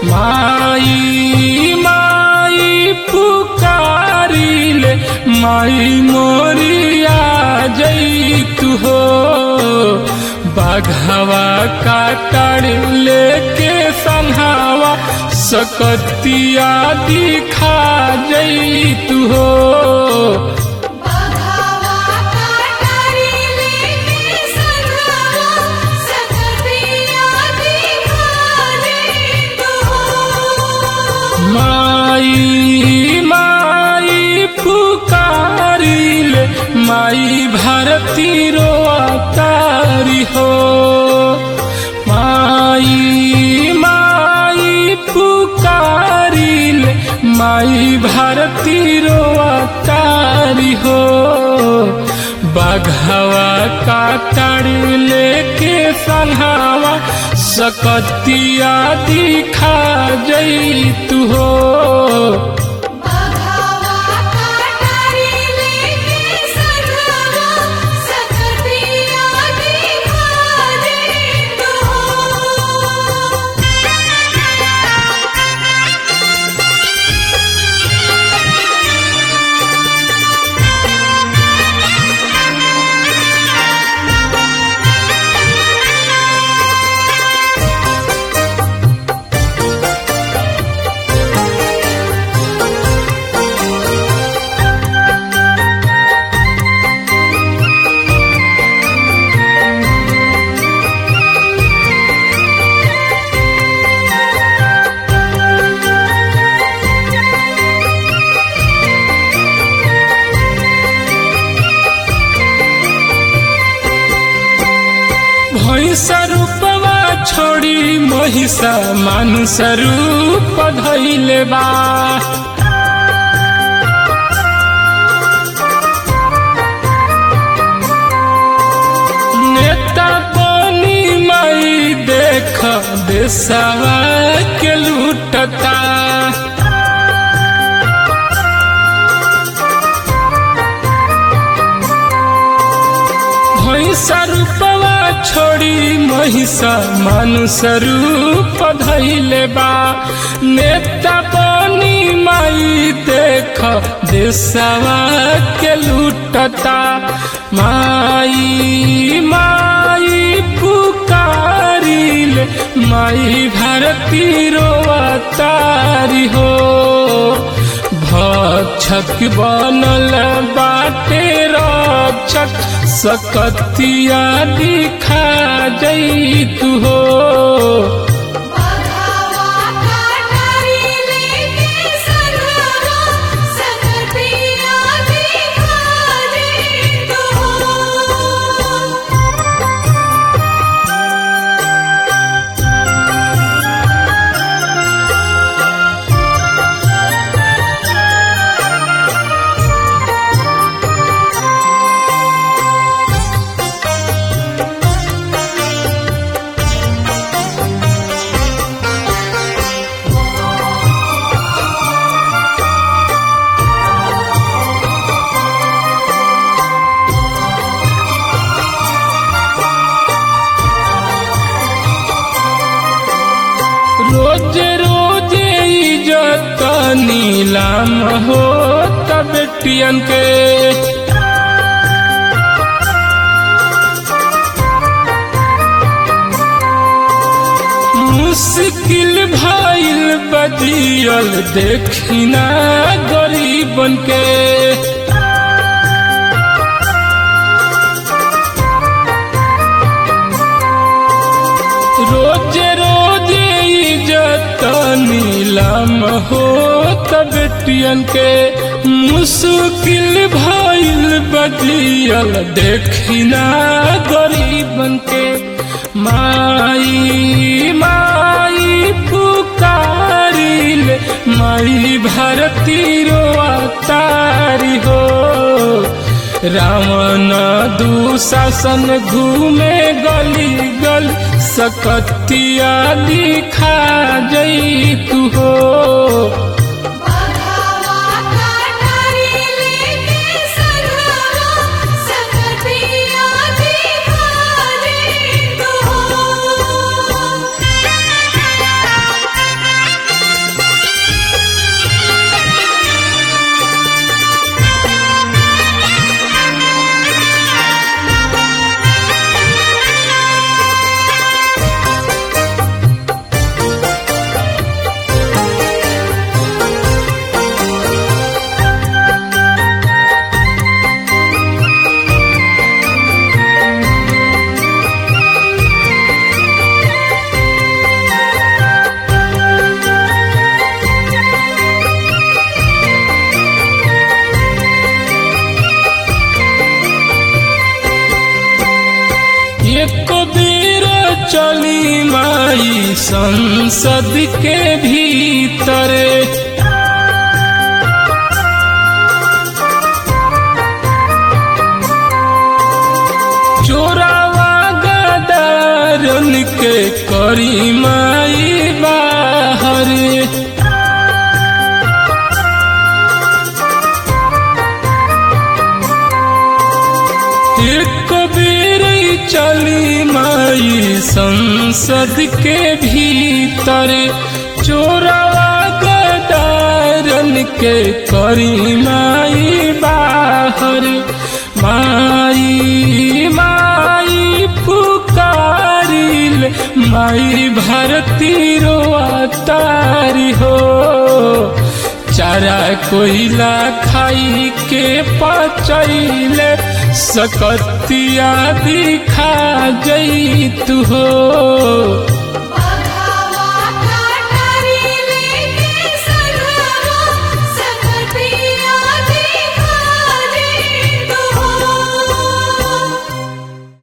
माई माई पुकारिले माई मोरिया जैतु हो बाघवा काटड़ लेके संहावा सकतिया दिखा जैतु हो माई माई पुकारिले माई भारती रोतारी हो माई माई पुकारिले माई भारती रोतारी हो बाघवा काटड़ लेके संहावा सकतिया दिखा जैतु हो भैंसा रूपवा छोड़ी महिषा मानुष रूप धैले बा नेता बनी माई देख देशवा के लूटता भैंसा रूपवा छोड़ी महिषा मानुष रूप धैले बा नेता बनी माई देख देशवा के लूटता माई माई पुकारिले माई भारती रोतारी हो भक्षक बनल बाटे रक्षक सकतिया दिखा जैतु हो रोजे रोजे इज्जत नीलाम हो तब बेटियन के मुश्किल भइल बदियल देखिना गरीबन के रोजे रोजे इज्जत नीलाम हो तब बेटियन के मुश्किल भइल बदियल देखिना गरीबन के माई माई पुकारिले माई भारती रोतारी हो रावण दुशासन घूमे गली गल सकतिया दिखा जैतु हो चली माई संसद के भीतर। चोरावा गदारन के करी माई बाहर। एक बेर चली माई संसद के भीतर। चोरावा गदारन के करी माई बाहर। माई माई पुकारिल माई भारती रोआतारी हो। चारा कोयला खाई के पचैले सकतिया दिखा जई तू हो।